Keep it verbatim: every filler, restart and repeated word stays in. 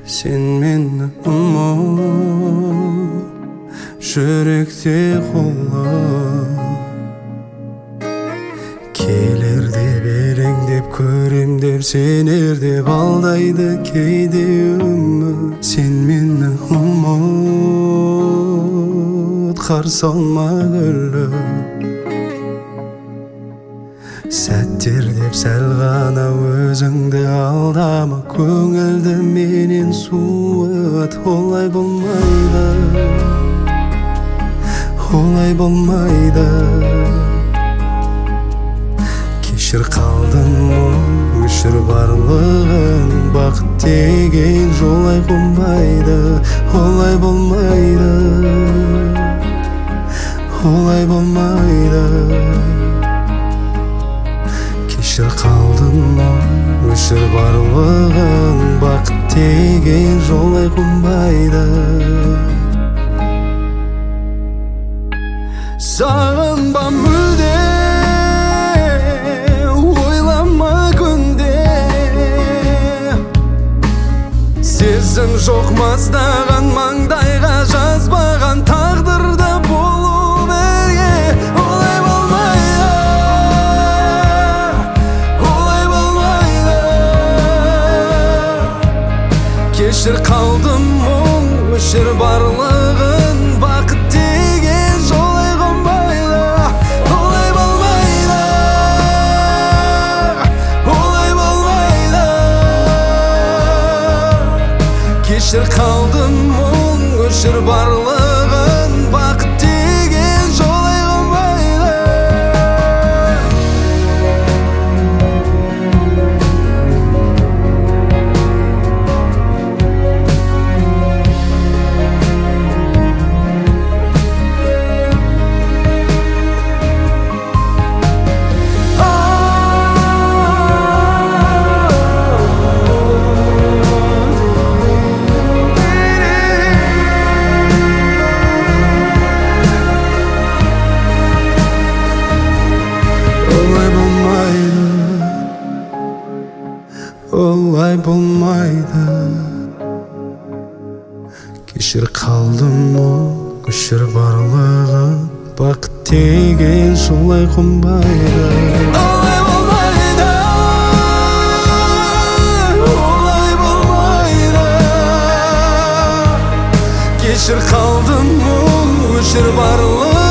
Sen meni umut жүректе қолла келерде берең деп көрем деп сенер деп алдайды кейде үміт сен мені ұмыт қарсы алма күліп сәттер деп сәл ғана өзіңді алдама көңілді менен суыт олай болмайды олай болмайды кешір қалдым өшір барлығын бақыт деген жолай қонбайды олай болмайды олай болмайды кешір қалдым өшір барлығын бақыт деген жолай қонбайды Sağınma müde Oylama günde Сезім жоқ маздаған маңдайға жазбаған тағдырда болу берге Олай болмайды Олай болмайды Кешір қалдым мұң өшір барлығын бақыт деген жолай қонбайды Олай болмайды Олай болмайды Кешір қалдым мұң өшір барлығын бақыт деген жолай қонбайды Олай болмайды Кешір қалдым мұң өшір барлығын бақыт деген жолай қонбайды Олай болмайды Олай болмайды Кешір қалдым мұң өшір барлығын